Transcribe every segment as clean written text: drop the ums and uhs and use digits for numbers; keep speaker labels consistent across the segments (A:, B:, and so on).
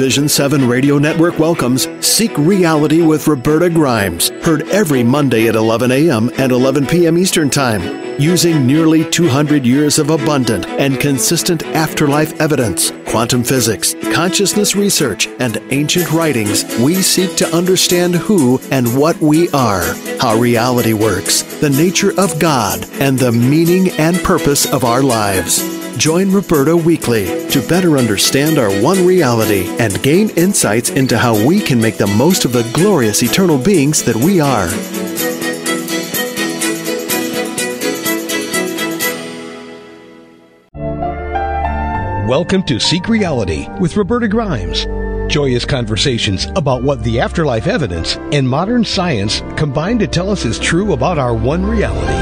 A: Vision 7 Radio Network welcomes Seek Reality with Roberta Grimes, heard every Monday at 11 a.m. and 11 p.m. Eastern Time. Using nearly 200 years of abundant and consistent afterlife evidence, quantum physics, consciousness research, and ancient writings, we seek to understand who and what we are, how reality works, the nature of God, and the meaning and purpose of our lives. Join Roberta weekly to better understand our one reality and gain insights into how we can make the most of the glorious eternal beings that we are.
B: Welcome to Seek Reality with Roberta Grimes. Joyous conversations about what the afterlife evidence and modern science combine to tell us is true about our one reality.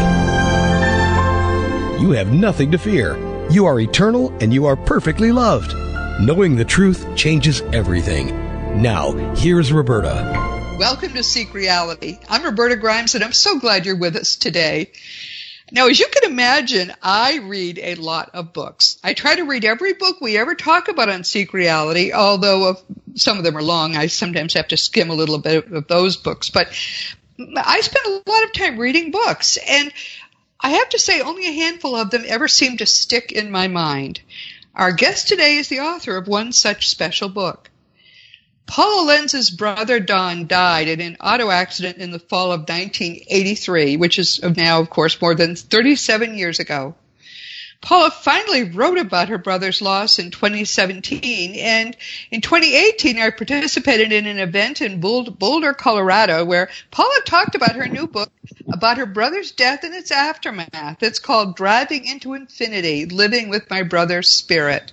B: You have nothing to fear. You are eternal and you are perfectly loved. Knowing the truth changes everything. Now, here's Roberta.
C: Welcome to Seek Reality. I'm Roberta Grimes and I'm so glad you're with us today. Now, as you can imagine, I read a lot of books. I try to read every book we ever talk about on Seek Reality, although some of them are long. I sometimes have to skim a little bit of those books. But I spend a lot of time reading books, and I have to say only a handful of them ever seem to stick in my mind. Our guest today is the author of one such special book. Paula Lenz's brother Don died in an auto accident in the fall of 1983, which is now, of course, more than 37 years ago. Paula finally wrote about her brother's loss in 2017, and in 2018 I participated in an event in Boulder, Colorado, where Paula talked about her new book about her brother's death and its aftermath. It's called Driving into Infinity, Living with My Brother's Spirit.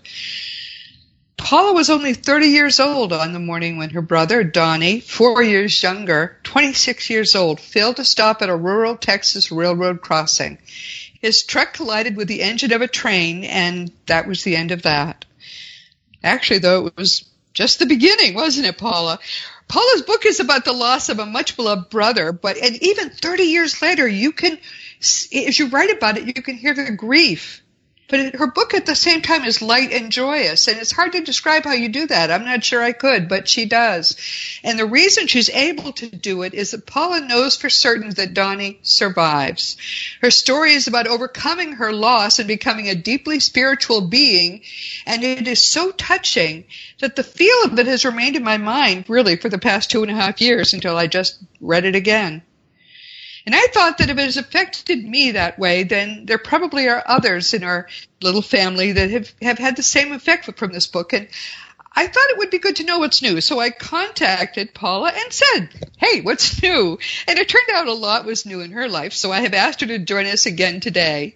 C: Paula was only 30 years old on the morning when her brother, Donnie, 4 years younger, 26 years old, failed to stop at a rural Texas railroad crossing. His truck collided with the engine of a train, and that was the end of that. Actually, though, it was just the beginning, wasn't it, Paula? Paula's book is about the loss of a much-beloved brother, and even 30 years later, you can, as you write about it, you can hear the grief. But her book at the same time is light and joyous, and it's hard to describe how you do that. I'm not sure I could, but she does. And the reason she's able to do it is that Paula knows for certain that Donnie survives. Her story is about overcoming her loss and becoming a deeply spiritual being, and it is so touching that the feel of it has remained in my mind, really, for the past 2.5 years until I just read it again. And I thought that if it has affected me that way, then there probably are others in our little family that have had the same effect from this book. And I thought it would be good to know what's new. So I contacted Paula and said, hey, what's new? And it turned out a lot was new in her life. So I have asked her to join us again today.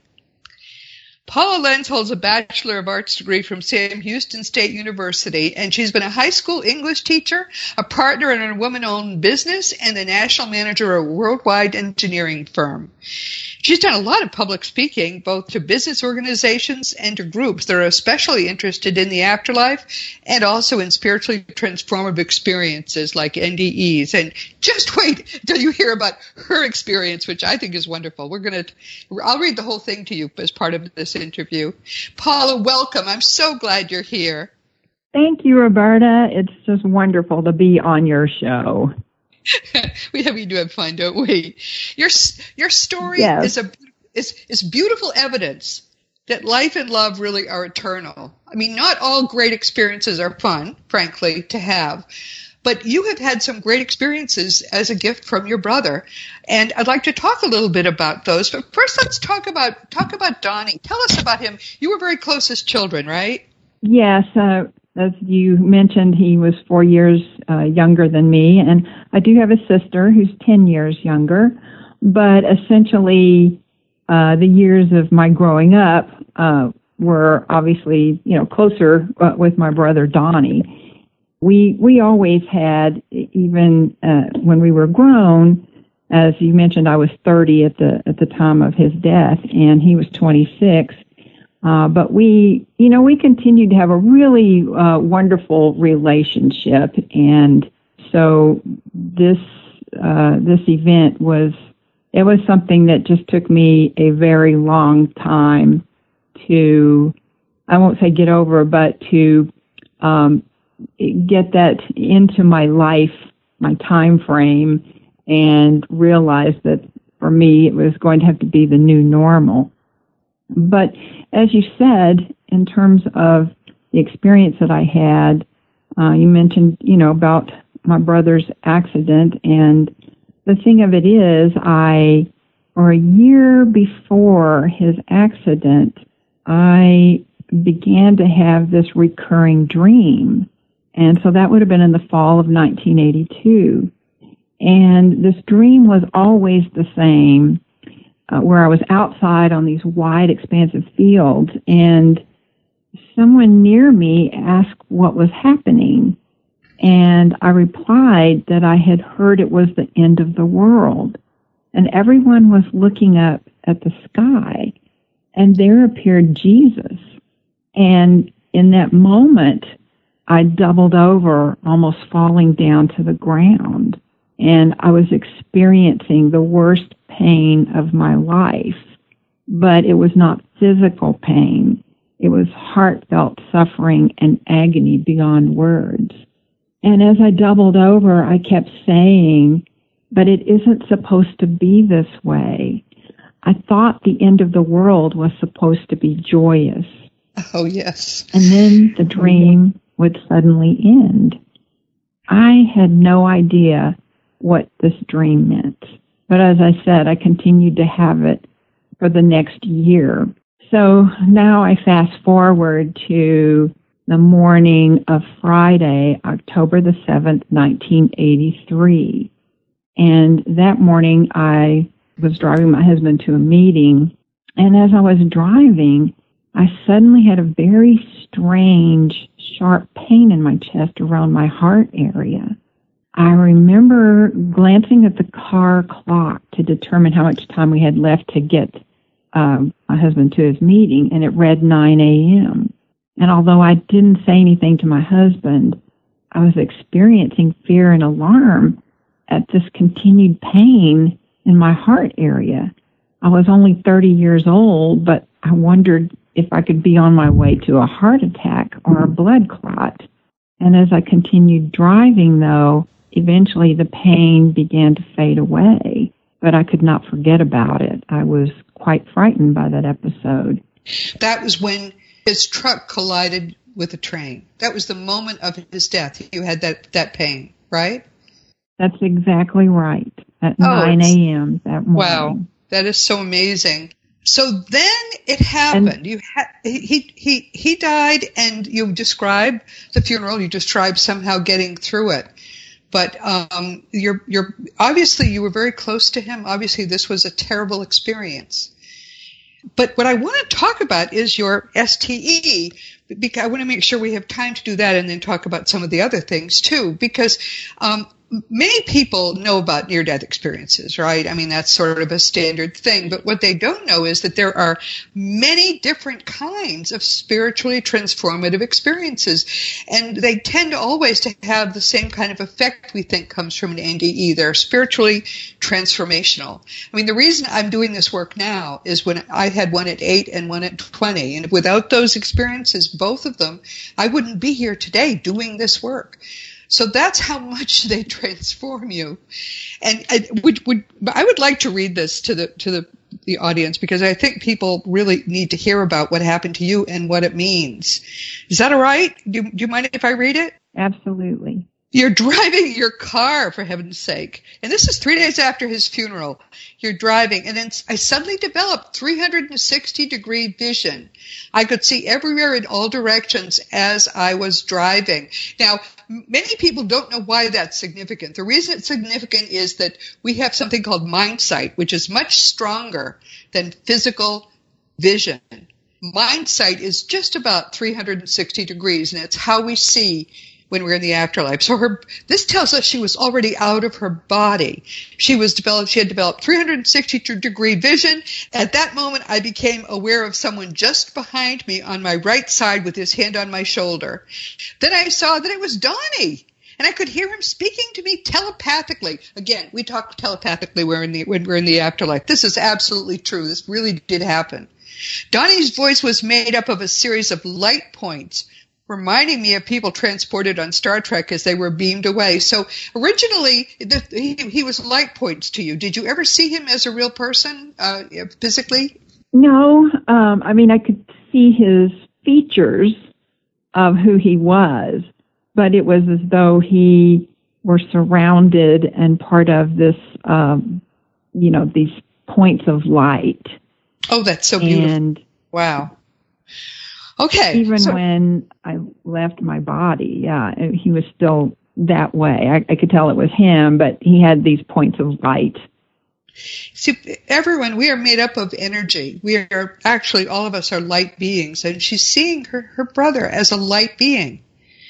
C: Paula Lenz holds a Bachelor of Arts degree from Sam Houston State University, and she's been a high school English teacher, a partner in a woman-owned business, and the national manager of a worldwide engineering firm. She's done a lot of public speaking, both to business organizations and to groups that are especially interested in the afterlife and also in spiritually transformative experiences like NDEs. And just wait till you hear about her experience, which I think is wonderful. I'll read the whole thing to you as part of this interview. Paula, welcome. I'm so glad you're here.
D: Thank you, Roberta. It's just wonderful to be on your show.
C: We do have fun, don't we? Your story
D: Yes.
C: is beautiful evidence that life and love really are eternal. I mean, not all great experiences are fun, frankly, to have. But you have had some great experiences as a gift from your brother, and I'd like to talk a little bit about those. But first, let's talk about Donnie. Tell us about him. You were very close as children, right?
D: Yes, as you mentioned, he was 4 years younger than me, and I do have a sister who's 10 years younger. But essentially, the years of my growing up were obviously, closer with my brother Donnie. We always had, even when we were grown, as you mentioned, I was 30 at the time of his death, and he was 26. But we continued to have a really wonderful relationship, and so this event was something that just took me a very long time to, I won't say get over, but to get that into my life, my time frame, and realize that for me it was going to have to be the new normal. But as you said, in terms of the experience that I had, you mentioned, about my brother's accident, and the thing of it is, or a year before his accident, I began to have this recurring dream. And so that would have been in the fall of 1982. And this dream was always the same, where I was outside on these wide, expansive fields, and someone near me asked what was happening. And I replied that I had heard it was the end of the world. And everyone was looking up at the sky, and there appeared Jesus. And in that moment, I doubled over, almost falling down to the ground. And I was experiencing the worst pain of my life. But it was not physical pain. It was heartfelt suffering and agony beyond words. And as I doubled over, I kept saying, but it isn't supposed to be this way. I thought the end of the world was supposed to be joyous.
C: Oh, yes.
D: And then the dream would suddenly end. I had no idea what this dream meant. But as I said, I continued to have it for the next year. So now I fast forward to the morning of Friday, October the 7th, 1983. And that morning I was driving my husband to a meeting. And as I was driving, I suddenly had a very strange, sharp pain in my chest around my heart area. I remember glancing at the car clock to determine how much time we had left to get my husband to his meeting, and it read 9 a.m. And although I didn't say anything to my husband, I was experiencing fear and alarm at this continued pain in my heart area. I was only 30 years old, but I wondered if I could be on my way to a heart attack or a blood clot. And as I continued driving, though, eventually the pain began to fade away, but I could not forget about it. I was quite frightened by that episode.
C: That was when his truck collided with a train. That was the moment of his death. You had that pain, right?
D: That's exactly right. At 9 a.m. that morning.
C: Wow, that is so amazing. So then it happened. He died, and you described the funeral. You described somehow getting through it. But you're obviously you were very close to him. Obviously, this was a terrible experience. But what I want to talk about is your STE, because I want to make sure we have time to do that and then talk about some of the other things too, because many people know about near-death experiences, right? I mean, that's sort of a standard thing. But what they don't know is that there are many different kinds of spiritually transformative experiences. And they tend always to have the same kind of effect we think comes from an NDE. They're spiritually transformational. I mean, the reason I'm doing this work now is when I had one at 8 and one at 20. And without those experiences, both of them, I wouldn't be here today doing this work. So that's how much they transform you. And I would like to read this to the audience, because I think people really need to hear about what happened to you and what it means. Is that all right? Do you mind if I read it?
D: Absolutely.
C: You're driving your car, for heaven's sake. And this is 3 days after his funeral. You're driving, and then I suddenly developed 360-degree vision. I could see everywhere in all directions as I was driving. Now, many people don't know why that's significant. The reason it's significant is that we have something called mind sight, which is much stronger than physical vision. Mind sight is just about 360 degrees, and it's how we see when we're in the afterlife. So this tells us she was already out of her body. She had developed 360-degree vision. At that moment, I became aware of someone just behind me on my right side with his hand on my shoulder. Then I saw that it was Donnie, and I could hear him speaking to me telepathically. Again, we talk telepathically when we're in the afterlife. This is absolutely true. This really did happen. Donnie's voice was made up of a series of light points, reminding me of people transported on Star Trek as they were beamed away. So originally, he was light points to you. Did you ever see him as a real person, physically?
D: No. I mean, I could see his features of who he was, but it was as though he were surrounded and part of this, these points of light.
C: Oh, that's so beautiful.
D: And
C: wow. Okay.
D: Even when I left my body, he was still that way. I could tell it was him, but he had these points of light.
C: See, everyone, we are made up of energy. We are actually, all of us are light beings, and she's seeing her brother as a light being.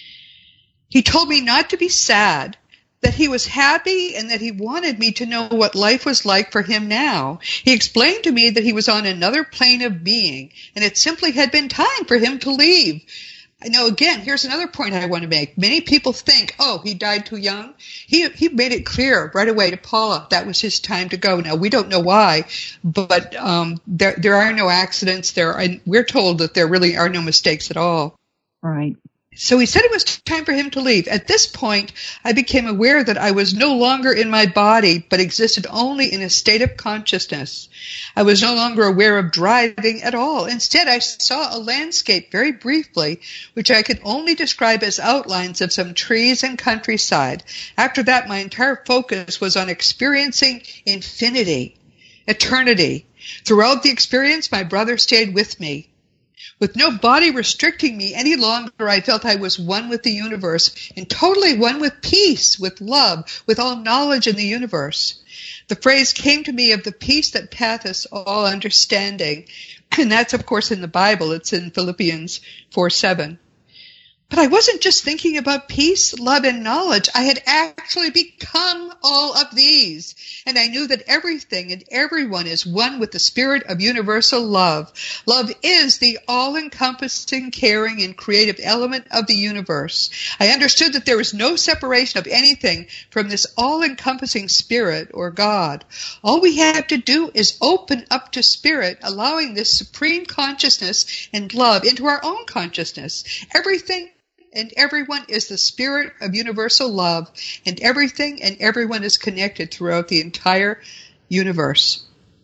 C: He told me not to be sad, that he was happy and that he wanted me to know what life was like for him now. He explained to me that he was on another plane of being, and it simply had been time for him to leave. Now, again, here's another point I want to make. Many people think, oh, he died too young. He made it clear right away to Paula that was his time to go. Now, we don't know why, but there are no accidents. We're told that there really are no mistakes at all.
D: Right.
C: So he said it was time for him to leave. At this point, I became aware that I was no longer in my body, but existed only in a state of consciousness. I was no longer aware of driving at all. Instead, I saw a landscape very briefly, which I could only describe as outlines of some trees and countryside. After that, my entire focus was on experiencing infinity, eternity. Throughout the experience, my brother stayed with me. With no body restricting me any longer, I felt I was one with the universe, and totally one with peace, with love, with all knowledge in the universe. The phrase came to me of the peace that passeth all understanding. And that's, of course, in the Bible. It's in Philippians 4:7. But I wasn't just thinking about peace, love, and knowledge. I had actually become all of these. And I knew that everything and everyone is one with the spirit of universal love. Love is the all-encompassing, caring, and creative element of the universe. I understood that there was no separation of anything from this all-encompassing spirit or God. All we have to do is open up to spirit, allowing this supreme consciousness and love into our own consciousness. Everything and everyone is the spirit of universal love, and everything and everyone is connected throughout the entire universe.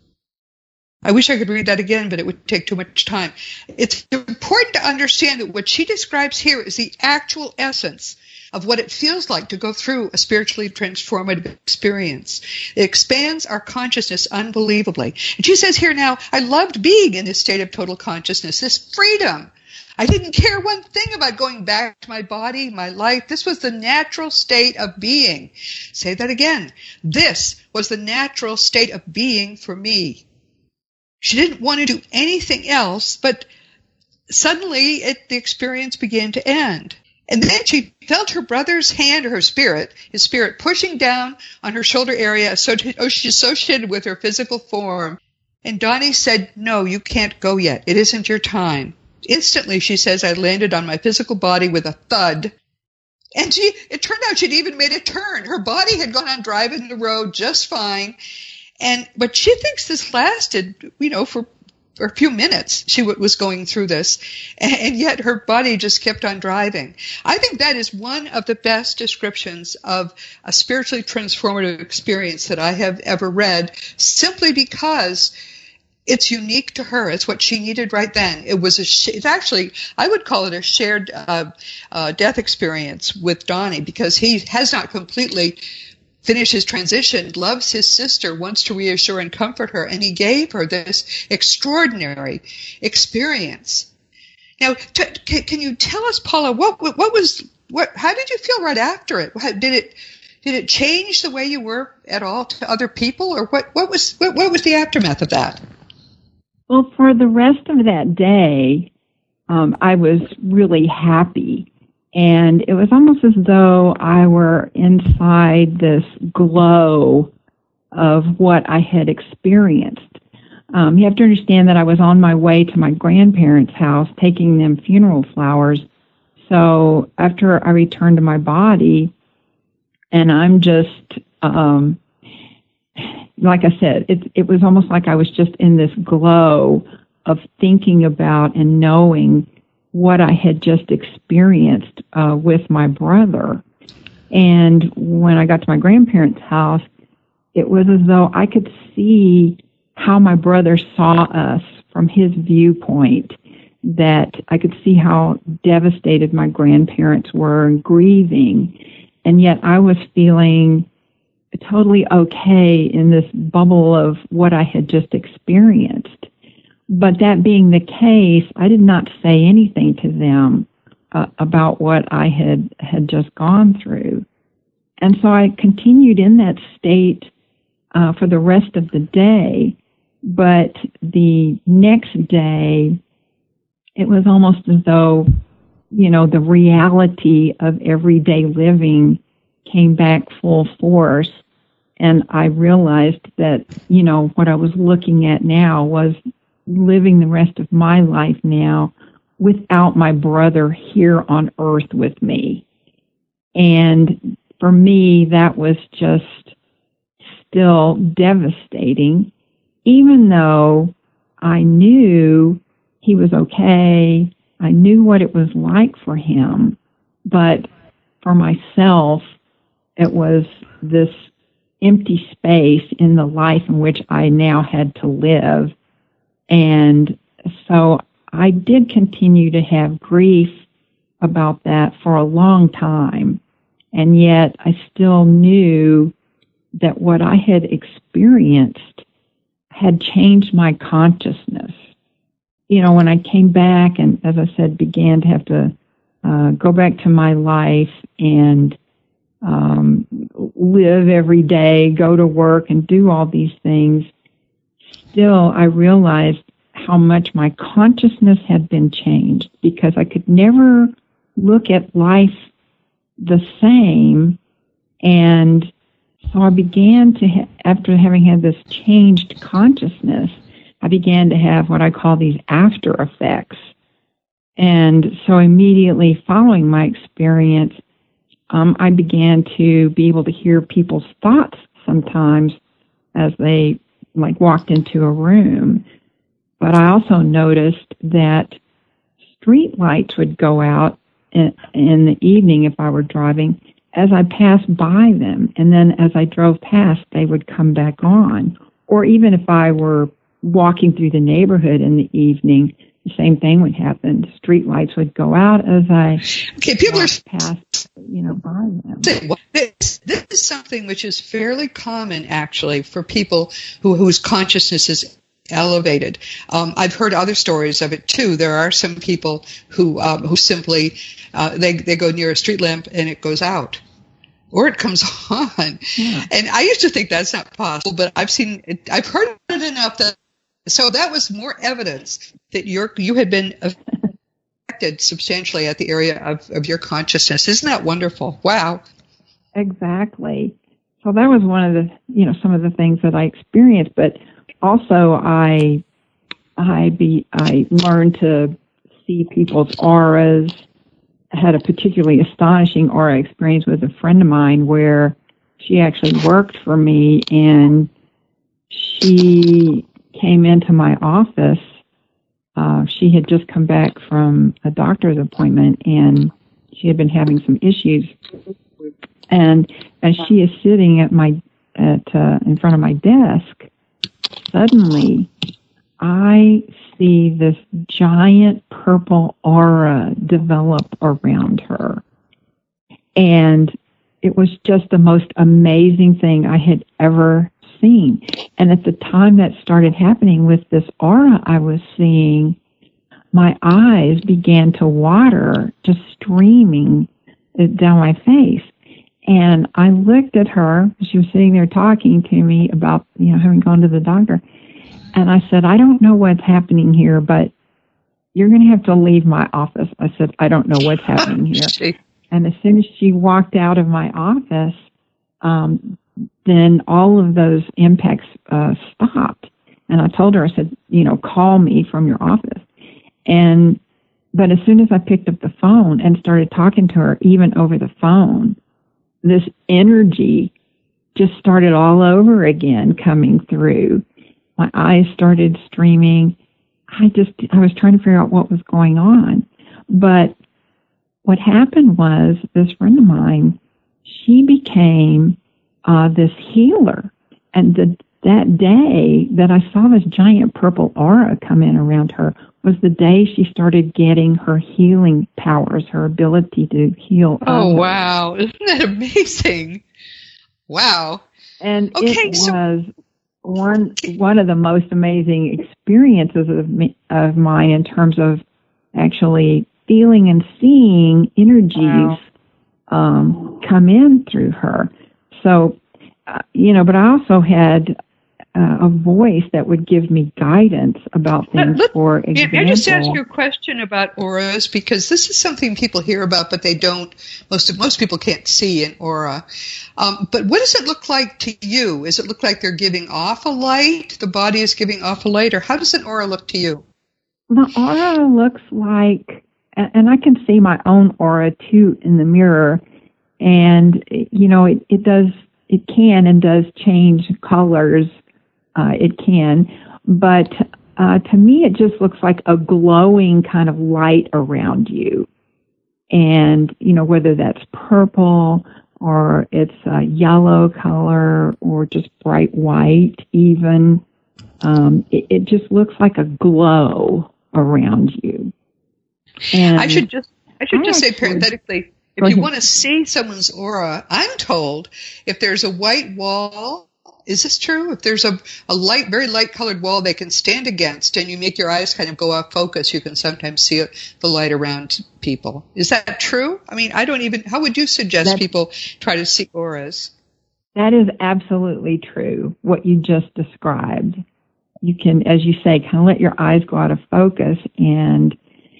C: I wish I could read that again, but it would take too much time. It's important to understand that what she describes here is the actual essence of what it feels like to go through a spiritually transformative experience. It expands our consciousness unbelievably. And she says here now, I loved being in this state of total consciousness, this freedom. I didn't care one thing about going back to my body, my life. This was the natural state of being. Say that again. This was the natural state of being for me. She didn't want to do anything else, but suddenly the experience began to end. And then she felt her brother's hand, or his spirit, pushing down on her shoulder area associated with her physical form. And Donnie said, no, you can't go yet. It isn't your time. Instantly, she says, I landed on my physical body with a thud. And it turned out she'd even made a turn. Her body had gone on driving the road just fine. But she thinks this lasted, for a few minutes. She was going through this. And yet her body just kept on driving. I think that is one of the best descriptions of a spiritually transformative experience that I have ever read, simply because it's unique to her. It's what she needed right then. It's actually, I would call it a shared death experience with Donnie, because he has not completely finished his transition, loves his sister, wants to reassure and comfort her, and he gave her this extraordinary experience. Now, can you tell us, Paula, how did you feel right after it? Did it change the way you were at all to other people, or what was the aftermath of that?
D: Well, for the rest of that day, I was really happy. And it was almost as though I were inside this glow of what I had experienced. You have to understand that I was on my way to my grandparents' house taking them funeral flowers. So after I returned to my body, and I'm just, like I said, it was almost like I was just in this glow of thinking about and knowing what I had just experienced with my brother. And when I got to my grandparents' house, it was as though I could see how my brother saw us from his viewpoint, that I could see how devastated my grandparents were and grieving. And yet I was feeling totally okay in this bubble of what I had just experienced. But that being the case, I did not say anything to them about what I had just gone through. And so I continued in that state for the rest of the day. But the next day, it was almost as though, the reality of everyday living came back full force. And I realized that, what I was looking at now was living the rest of my life now without my brother here on earth with me. And for me, that was just still devastating, even though I knew he was okay. I knew what it was like for him. But for myself, it was this empty space in the life in which I now had to live. And so I did continue to have grief about that for a long time. And yet I still knew that what I had experienced had changed my consciousness. When I came back and, as I said, began to have to go back to my life and live every day, go to work and do all these things, still I realized how much my consciousness had been changed, because I could never look at life the same. And so I began to, after having had this changed consciousness, I began to have what I call these after effects. And so immediately following my experience, I began to be able to hear people's thoughts sometimes as they walked into a room. But I also noticed that street lights would go out in the evening if I were driving as I passed by them. And then as I drove past, they would come back on. Or even if I were walking through the neighborhood in the evening, the same thing would happen. Street lights would go out as I walked past, by them.
C: This is something which is fairly common, actually, for people whose consciousness is elevated. I've heard other stories of it too. There are some people who simply they go near a street lamp and it goes out, or it comes on. Yeah. And I used to think that's not possible, but I've heard it enough that. So that was more evidence that you had been affected substantially at the area of your consciousness. Isn't that wonderful? Wow.
D: Exactly. So that was one of the, some of the things that I experienced, but also I learned to see people's auras. I had a particularly astonishing aura experience with a friend of mine where she actually worked for me, and she came into my office. She had just come back from a doctor's appointment, and she had been having some issues. And as she is sitting in front of my desk, suddenly I see this giant purple aura develop around her. And it was just the most amazing thing I had ever seen. And at the time that started happening with this aura I was seeing, my eyes began to water, just streaming down my face. And I looked at her. She was sitting there talking to me about, having gone to the doctor. And I said, I don't know what's happening here, but you're going to have to leave my office. I said, I don't know what's happening here. And as soon as she walked out of my office, then all of those impacts stopped. And I told her, I said, call me from your office. But as soon as I picked up the phone and started talking to her, even over the phone, this energy just started all over again coming through. My eyes started streaming. I was trying to figure out what was going on. But what happened was this friend of mine, she became this healer. And that day that I saw this giant purple aura come in around her was the day she started getting her healing powers, her ability to heal
C: Oh,
D: others.
C: wow. Isn't that amazing? Wow.
D: And it was one of the most amazing experiences of mine in terms of actually feeling and seeing energies come in through her. So, but I also had a voice that would give me guidance about things. For example,
C: I just ask you a question about auras, because this is something people hear about, but they don't. Most people can't see an aura. But what does it look like to you? Does it look like they're giving off a light? The body is giving off a light, or how does an aura look to you?
D: The aura looks like, and I can see my own aura too in the mirror, and it can and does change colors. It can, but to me it just looks like a glowing kind of light around you. And, whether that's purple or it's a yellow color or just bright white even, it just looks like a glow around you. And
C: I should just say parenthetically, if you want to see someone's aura, I'm told if there's a white wall, is this true? If there's a very light colored wall they can stand against and you make your eyes kind of go off focus, you can sometimes see the light around people. Is that true? I mean, how would you suggest people try to see auras?
D: That is absolutely true, what you just described. You can, as you say, kind of let your eyes go out of focus, and,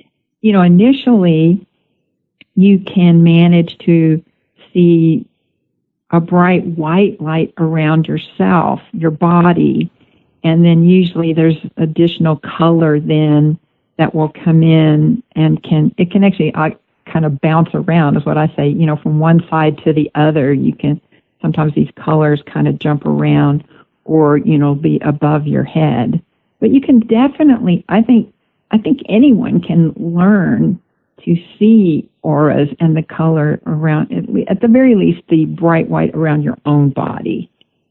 D: initially you can manage to see a bright white light around yourself, your body, and then usually there's additional color then that will come in and it can actually kind of bounce around, is what I say, from one side to the other. You can, sometimes these colors kind of jump around or, be above your head. But you can definitely, I think anyone can learn to see auras and the color around, at the very least, the bright white around your own body.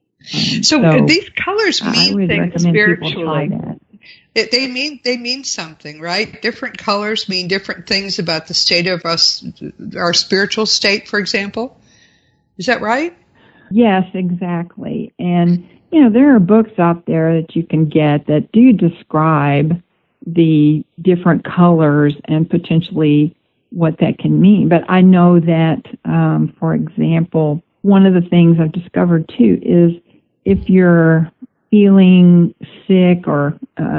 C: So these colors mean things spiritually.
D: They
C: They mean something, right? Different colors mean different things about the state of us, our spiritual state, for example. Is that right?
D: Yes, exactly. And, there are books out there that you can get that do describe the different colors and potentially what that can mean. But I know that, for example, one of the things I've discovered too is if you're feeling sick or,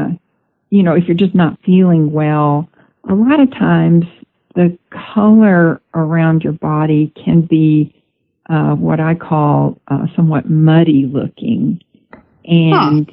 D: if you're just not feeling well, a lot of times the color around your body can be what I call somewhat muddy looking. And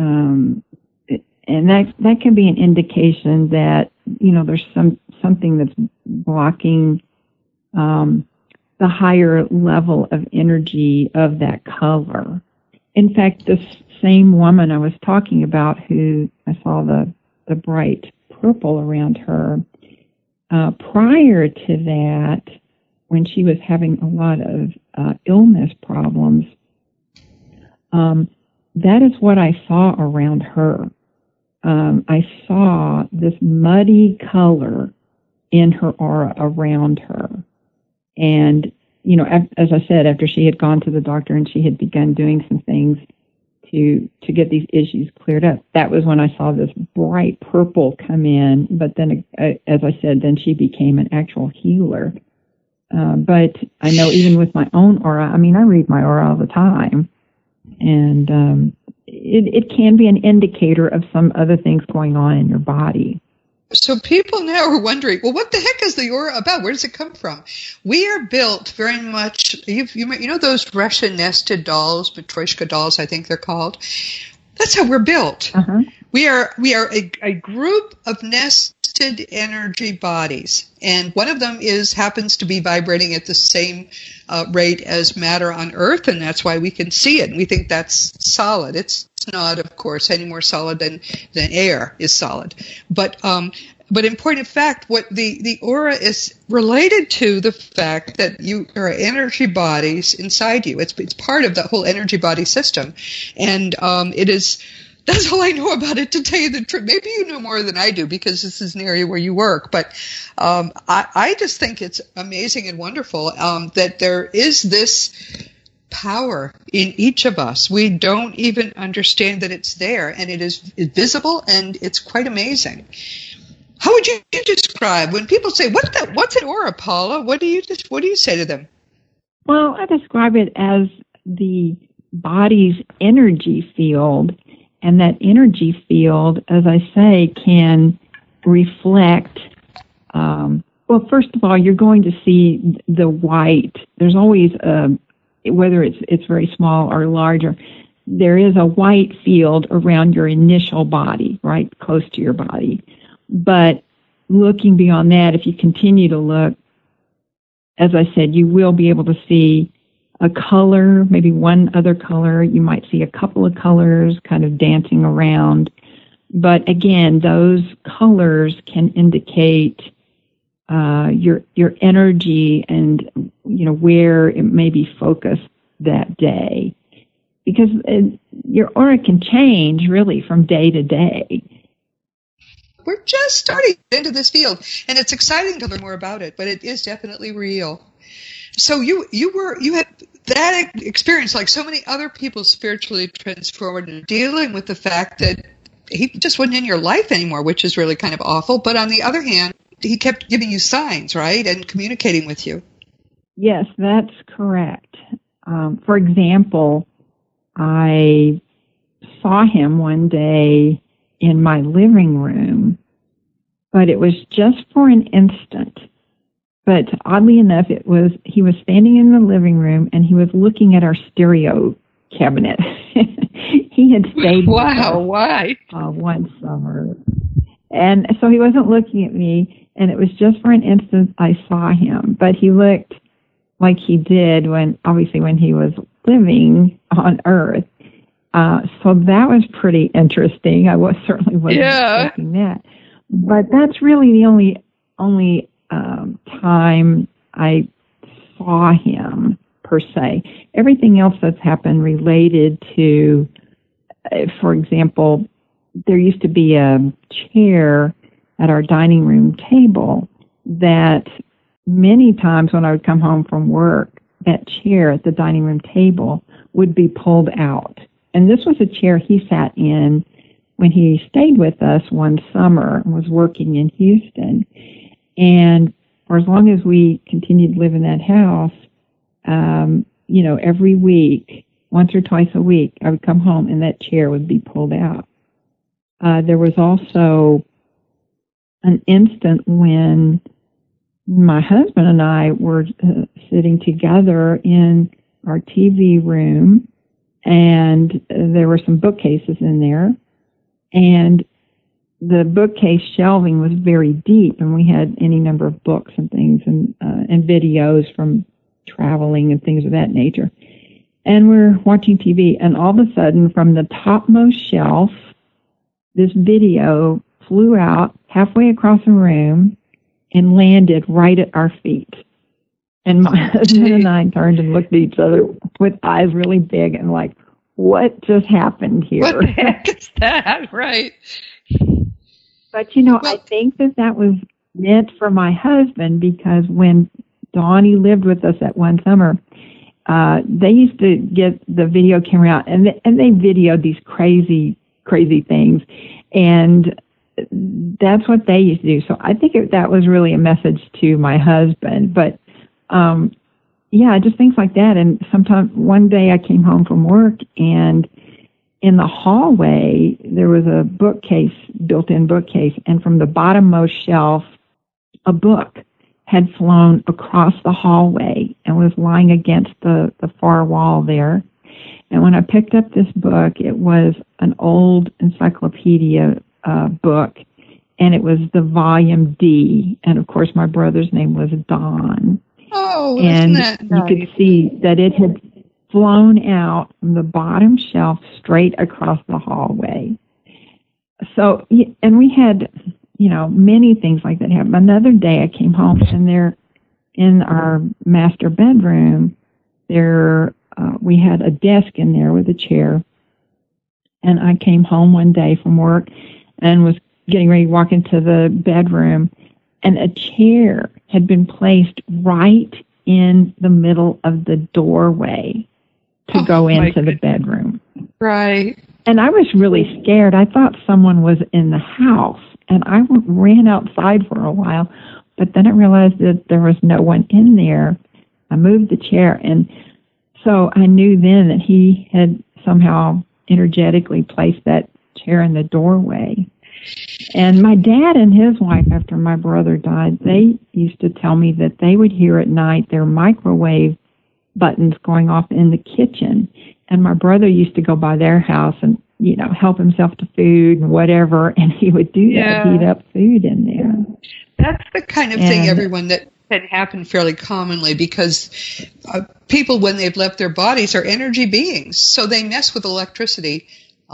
D: and that can be an indication that, there's something that's blocking the higher level of energy of that color. In fact, this same woman I was talking about, who I saw the bright purple around her, prior to that, when she was having a lot of illness problems, that is what I saw around her. I saw this muddy color in her aura around her. And, as I said, after she had gone to the doctor and she had begun doing some things to get these issues cleared up, that was when I saw this bright purple come in. But then, as I said, then she became an actual healer. But I know even with my own aura, I read my aura all the time. And it can be an indicator of some other things going on in your body.
C: So people now are wondering, well, what the heck is the aura about? Where does it come from? We are built very much, you know those Russian nested dolls, Matryoshka dolls, I think they're called? That's how we're built. Uh-huh. We are a group of nested energy bodies, and one of them happens to be vibrating at the same rate as matter on Earth, and that's why we can see it. And we think that's solid. It's not, of course, any more solid than air is solid. But But in point of fact, what the aura is related to the fact that you are energy bodies inside you. It's part of the whole energy body system. And it is, that's all I know about it, to tell you the truth. Maybe you know more than I do because this is an area where you work. But I just think it's amazing and wonderful that there is this power in each of us. We don't even understand that it's there, and it is visible, and it's quite amazing. How would you describe when people say, "What's an aura, Paula?" What do you say to them?
D: Well, I describe it as the body's energy field, and that energy field, as I say, can reflect. Well, first of all, you're going to see the white. There's always whether it's very small or larger, there is a white field around your initial body, right, close to your body. But looking beyond that, if you continue to look, as I said, you will be able to see a color, maybe one other color. You might see a couple of colors kind of dancing around. But again, those colors can indicate your energy and, you know, where it may be focused that day. Because your aura can change really from day to day.
C: We're just starting into this field, and it's exciting to learn more about it, but it is definitely real. So you had that experience, like so many other people, spiritually transformed and dealing with the fact that he just wasn't in your life anymore, which is really kind of awful. But on the other hand, he kept giving you signs, right, and communicating with you.
D: Yes, that's correct. For example, I saw him one day in my living room, but it was just for an instant. But oddly enough, he was standing in the living room and he was looking at our stereo cabinet. He had stayed
C: why?
D: One summer. And so he wasn't looking at me, and it was just for an instant I saw him. But he looked like he did when he was living on Earth. So that was pretty interesting. I certainly wasn't expecting that. But that's really the only time I saw him, per se. Everything else that's happened related to, for example, there used to be a chair at our dining room table that many times when I would come home from work, that chair at the dining room table would be pulled out. And this was a chair he sat in when he stayed with us one summer and was working in Houston. And for as long as we continued to live in that house, every week, once or twice a week, I would come home and that chair would be pulled out. There was also an instant when my husband and I were sitting together in our TV room, and there were some bookcases in there, and the bookcase shelving was very deep, and we had any number of books and things and videos from traveling and things of that nature. And we're watching TV, and all of a sudden, from the topmost shelf, this video flew out halfway across the room and landed right at our feet. And my husband and I turned and looked at each other with eyes really big and like, what just happened here?
C: What the heck is that? Right.
D: But, I think that was meant for my husband, because when Donnie lived with us that one summer, they used to get the video camera out, and they videoed these crazy things. And that's what they used to do. So I think that was really a message to my husband. But, just things like that. And one day I came home from work, and in the hallway, there was a built-in bookcase, and from the bottommost shelf, a book had flown across the hallway and was lying against the far wall there. And when I picked up this book, it was an old encyclopedia book, and it was the volume D. And, of course, my brother's name was Don.
C: Oh,
D: and
C: isn't that nice?
D: You could see that it had flown out from the bottom shelf straight across the hallway. So, and we had, many things like that happened. Another day I came home, and there in our master bedroom, we had a desk in there with a chair. And I came home one day from work and was getting ready to walk into the bedroom, and a chair had been placed right in the middle of the doorway to go into the bedroom.
C: Right.
D: And I was really scared. I thought someone was in the house, and I ran outside for a while, but then I realized that there was no one in there. I moved the chair, and so I knew then that he had somehow energetically placed that chair in the doorway. And my dad and his wife, after my brother died, they used to tell me that they would hear at night their microwave buttons going off in the kitchen. And my brother used to go by their house and, help himself to food and whatever, and he would do that, heat up food in there.
C: That's the kind of thing, everyone, that can happen fairly commonly, because people, when they've left their bodies, are energy beings. So they mess with electricity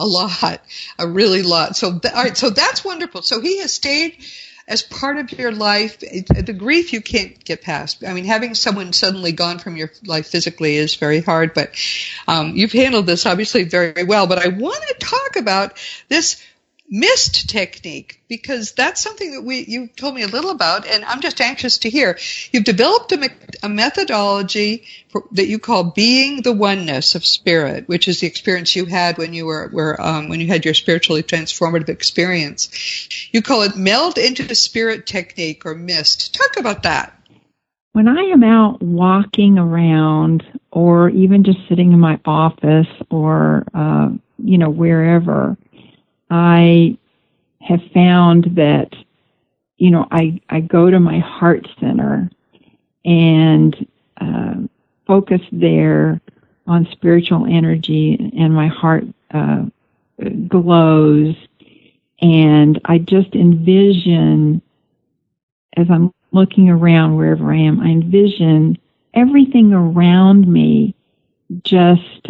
C: a really lot. So, all right, so that's wonderful. So he has stayed as part of your life. The grief you can't get past. I mean, having someone suddenly gone from your life physically is very hard, but you've handled this obviously very well. But I want to talk about this mist technique, because that's something that you told me a little about, and I'm just anxious to hear. You've developed a methodology that you call being the oneness of spirit, which is the experience you had when you when you had your spiritually transformative experience. You call it meld into the spirit technique, or mist. Talk about that.
D: When I am out walking around, or even just sitting in my office, or wherever, I have found that, I go to my heart center and focus there on spiritual energy, and my heart glows. And I just envision, as I'm looking around wherever I am, I envision everything around me just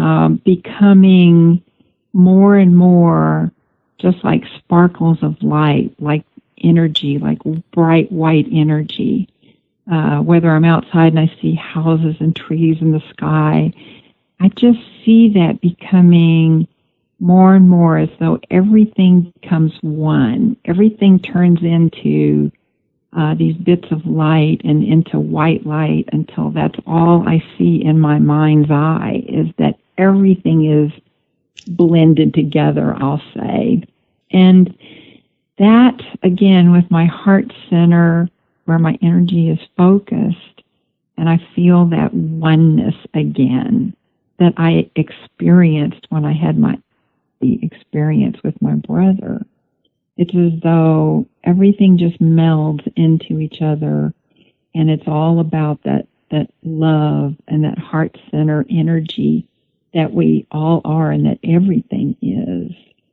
D: becoming more and more just like sparkles of light, like energy, like bright white energy. Whether I'm outside and I see houses and trees in the sky, I just see that becoming more and more as though everything becomes one. Everything turns into these bits of light and into white light, until that's all I see in my mind's eye, is that everything is blended together, I'll say. And that, again, with my heart center, where my energy is focused, and I feel that oneness again that I experienced when I had the experience with my brother. It's as though everything just melds into each other, and it's all about that love and that heart center energy that we all are and that everything is.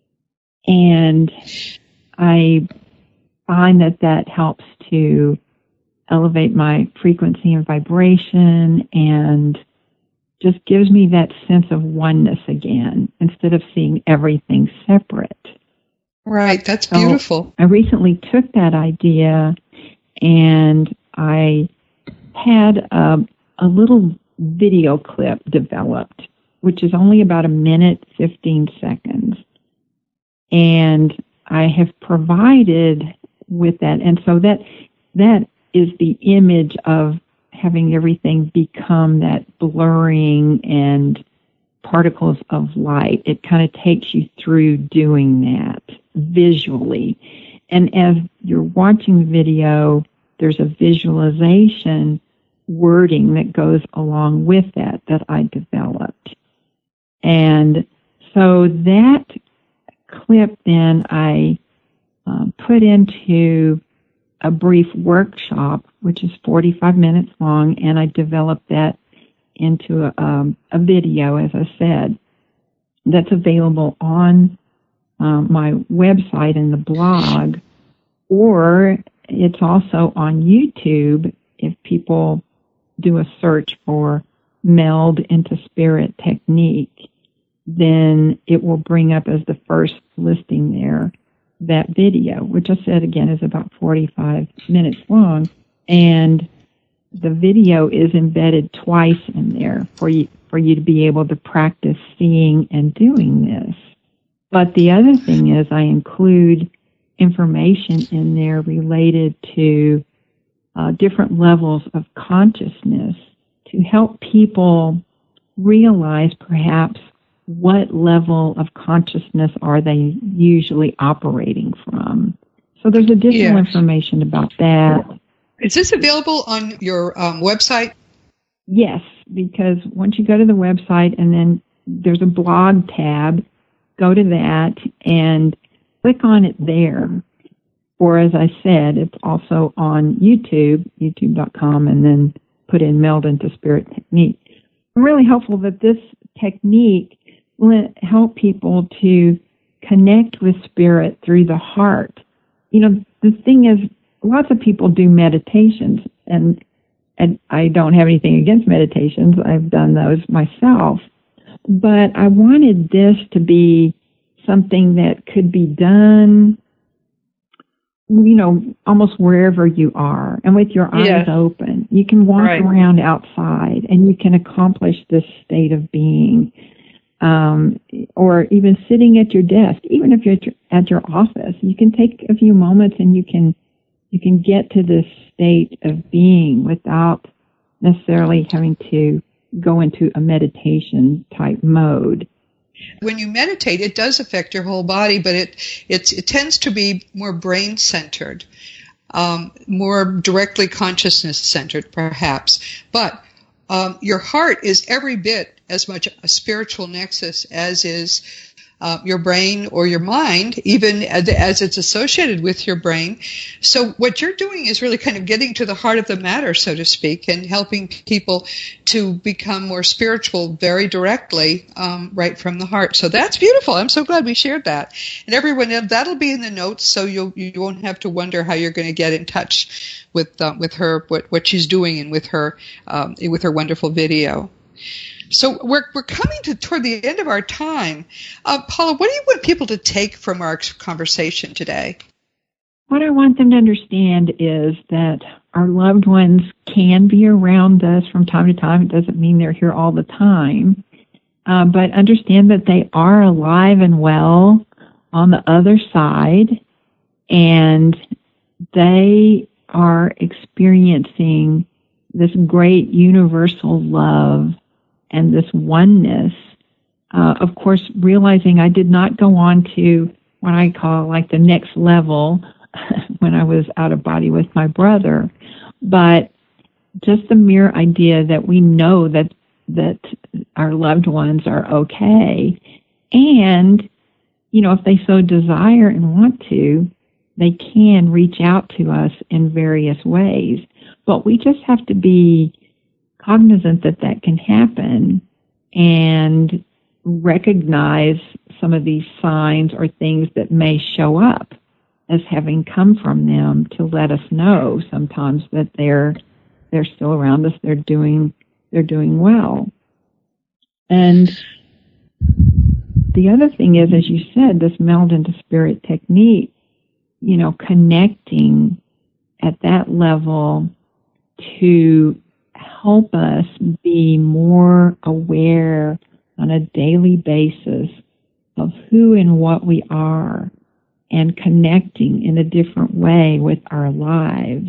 D: And I find that helps to elevate my frequency and vibration, and just gives me that sense of oneness again, instead of seeing everything separate.
C: Right, that's beautiful.
D: I recently took that idea, and I had a little video clip developed, which is only about 1 minute, 15 seconds. And I have provided with that. And so that is the image of having everything become that blurring and particles of light. It kind of takes you through doing that visually. And as you're watching the video, there's a visualization wording that goes along with that I developed. And so that clip then I put into a brief workshop, which is 45 minutes long, and I developed that into a video, as I said, that's available on my website and the blog, or it's also on YouTube. If people do a search for Meld into Spirit Technique, then it will bring up as the first listing there. that video, which I said again is about 45 minutes long, and the video is embedded twice in there for you to be able to practice seeing and doing this. But the other thing is I include information in there related to different levels of consciousness to help people realize perhaps what level of consciousness are they usually operating from. So there's additional information about that.
C: Is this available on your website?
D: Yes, because once you go to the website and then there's a blog tab, go to that and click on it there. Or as I said, it's also on YouTube, youtube.com, and then put in Meld into Spirit Technique. I'm really hopeful that this technique will help people to connect with spirit through the heart. You know, the thing is, lots of people do meditations, and I don't have anything against meditations. I've done those myself. But I wanted this to be something that could be done, you know, almost wherever you are and with your eyes open. You can walk around outside and you can accomplish this state of being. Or even sitting at your desk, even if you're at your office, you can take a few moments and you can get to this state of being without necessarily having to go into a meditation type mode.
C: When you meditate, it does affect your whole body, but it tends to be more brain centered, more directly consciousness centered, perhaps. But your heart is every bit as much a spiritual nexus as is your brain or your mind, even as it's associated with your brain. So what you're doing is really kind of getting to the heart of the matter, so to speak, and helping people to become more spiritual very directly, right from the heart. So that's beautiful. I'm so glad we shared that. And everyone, that'll be in the notes, so you won't have to wonder how you're going to get in touch with her, what she's doing, and with her wonderful video. So we're coming toward the end of our time. Paula, what do you want people to take from our conversation today?
D: What I want them to understand is that our loved ones can be around us from time to time. It doesn't mean they're here all the time. But understand that they are alive and well on the other side, and they are experiencing this great universal love and this oneness. Of course, realizing I did not go on to what I call like the next level when I was out of body with my brother, but just the mere idea that we know that our loved ones are okay, and you know, if they so desire and want to, they can reach out to us in various ways. But we just have to be cognizant that can happen and recognize some of these signs or things that may show up as having come from them to let us know sometimes that they're still around us, they're doing well. And the other thing is, as you said, this Meld into Spirit technique, you know, connecting at that level to help us be more aware on a daily basis of who and what we are, and connecting in a different way with our lives,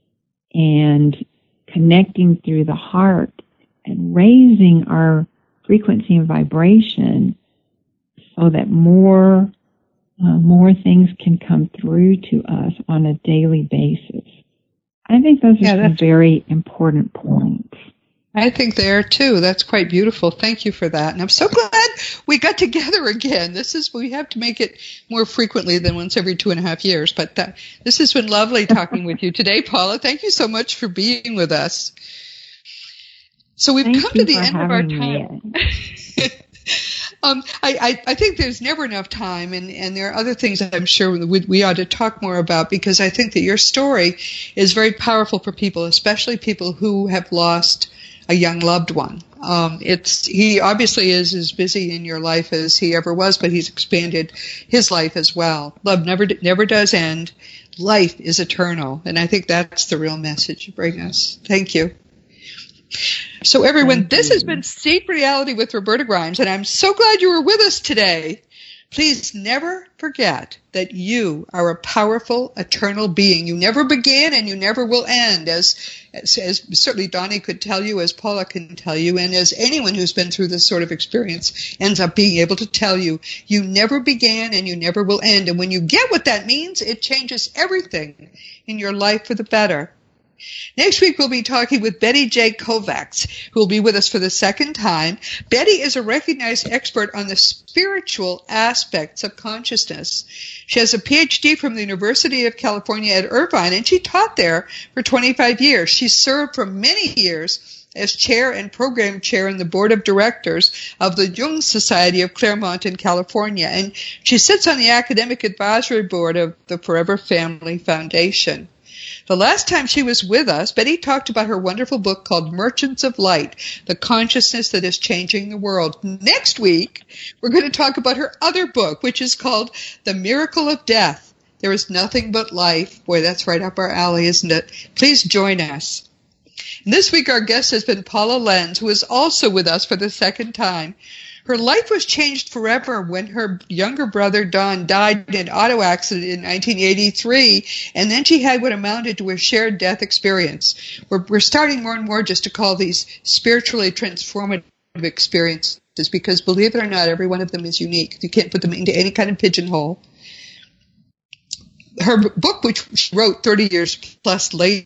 D: and connecting through the heart and raising our frequency and vibration so that more things can come through to us on a daily basis. I think those are some very important points.
C: I think they are too. That's quite beautiful. Thank you for that. And I'm so glad we got together again. We have to make it more frequently than once every 2.5 years. But this has been lovely talking with you today, Paula. Thank you so much for being with us. So we've come to the end of our time. I think there's never enough time, and there are other things that I'm sure we ought to talk more about, because I think that your story is very powerful for people, especially people who have lost a young loved one. He obviously is as busy in your life as he ever was, but he's expanded his life as well. Love never does end. Life is eternal. And I think that's the real message you bring us. Thank you. So everyone, this has been Seek Reality with Roberta Grimes, and I'm so glad you were with us today. Please never forget that you are a powerful, eternal being. You never began and you never will end, as certainly Donnie could tell you, as Paula can tell you, and as anyone who's been through this sort of experience ends up being able to tell you. You never began and you never will end. And when you get what that means, it changes everything in your life for the better. Next week, we'll be talking with Betty J. Kovacs, who will be with us for the second time. Betty is a recognized expert on the spiritual aspects of consciousness. She has a PhD from the University of California at Irvine, and she taught there for 25 years. She served for many years as chair and program chair in the board of directors of the Jung Society of Claremont in California, and she sits on the academic advisory board of the Forever Family Foundation. The last time she was with us, Betty talked about her wonderful book called Merchants of Light, The Consciousness That Is Changing the World. Next week, we're going to talk about her other book, which is called The Miracle of Death. There is Nothing But Life. Boy, that's right up our alley, isn't it? Please join us. And this week, our guest has been Paula Lenz, who is also with us for the second time. Her life was changed forever when her younger brother, Don, died in an auto accident in 1983, and then she had what amounted to a shared death experience. We're starting more and more just to call these spiritually transformative experiences, because believe it or not, every one of them is unique. You can't put them into any kind of pigeonhole. Her book, which she wrote 30 years plus later,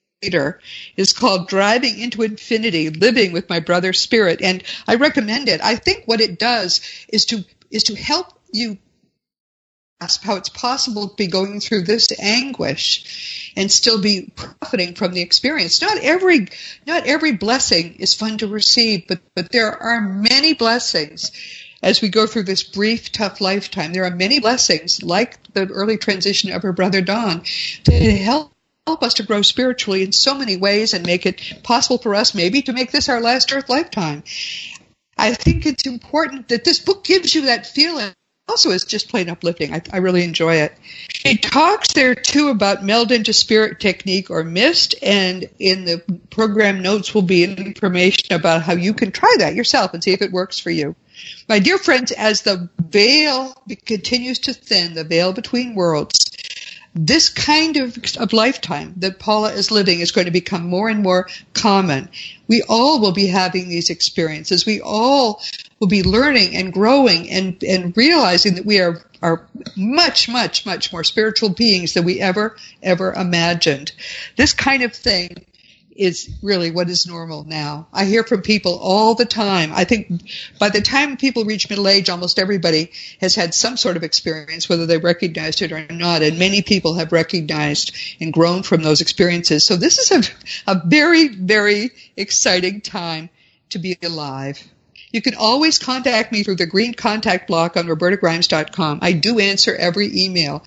C: is called Driving into Infinity, Living with My Brother's Spirit, and I recommend it. I think what it does is to help you grasp how it's possible to be going through this anguish and still be profiting from the experience. Not every blessing is fun to receive, but there are many blessings. As we go through this brief, tough lifetime, there are many blessings, like the early transition of her brother Don, to help us to grow spiritually in so many ways and make it possible for us maybe to make this our last earth lifetime. I think it's important that this book gives you that feeling. Also, it's just plain uplifting. I really enjoy it. She talks there, too, about Meld into Spirit technique, or MIST, and in the program notes will be information about how you can try that yourself and see if it works for you. My dear friends, as the veil continues to thin, the veil between worlds, this kind of lifetime that Paula is living is going to become more and more common. We all will be having these experiences. We all will be learning and growing and realizing that we are much, much, much more spiritual beings than we ever imagined. This kind of thing is really what is normal now. I hear from people all the time. I think by the time people reach middle age, almost everybody has had some sort of experience, whether they recognized it or not, and many people have recognized and grown from those experiences. So this is a very, very exciting time to be alive. You can always contact me through the green contact block on RobertaGrimes.com. I do answer every email.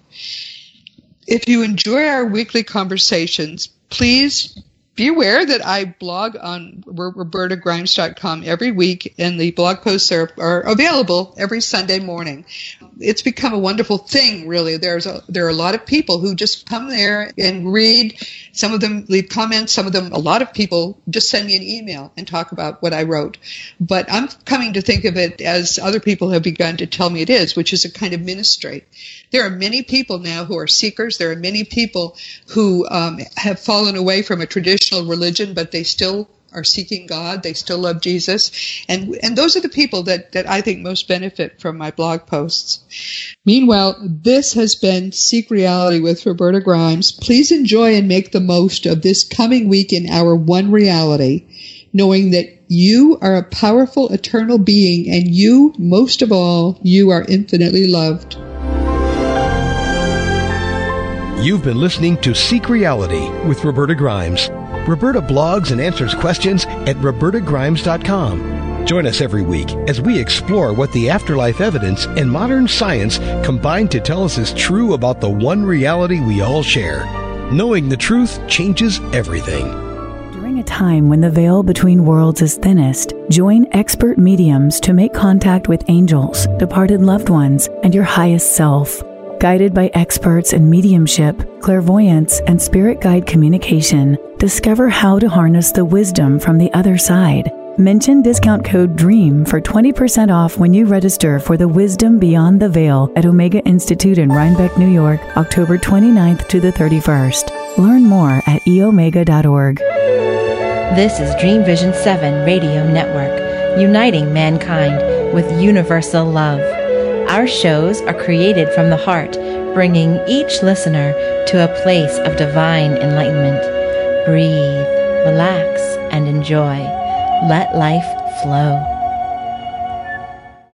C: If you enjoy our weekly conversations, please be aware that I blog on RobertaGrimes.com every week, and the blog posts are available every Sunday morning. It's become a wonderful thing, really. There are a lot of people who just come there and read. Some of them leave comments. A lot of people just send me an email and talk about what I wrote. But I'm coming to think of it as other people have begun to tell me it is, which is a kind of ministry. There are many people now who are seekers. There are many people who have fallen away from a traditional religion, but they still are seeking God. They still love Jesus. And those are the people that I think most benefit from my blog posts. Meanwhile, this has been Seek Reality with Roberta Grimes. Please enjoy and make the most of this coming week in our one reality, knowing that you are a powerful, eternal being, and you, most of all, you are infinitely loved.
B: You've been listening to Seek Reality with Roberta Grimes. Roberta blogs and answers questions at RobertaGrimes.com. Join us every week as we explore what the afterlife evidence and modern science combine to tell us is true about the one reality we all share. Knowing the truth changes everything.
E: During a time when the veil between worlds is thinnest, Join expert mediums to make contact with angels, departed loved ones, and your highest self. Guided by experts in mediumship, clairvoyance, and spirit guide communication, discover how to harness the wisdom from the other side. Mention discount code DREAM for 20% off when you register for the Wisdom Beyond the Veil at Omega Institute in Rhinebeck, New York, October 29th to the 31st. Learn more at eomega.org.
F: This is Dream Vision 7 Radio Network, uniting mankind with universal love. Our shows are created from the heart, bringing each listener to a place of divine enlightenment. Breathe, relax, and enjoy. Let life flow.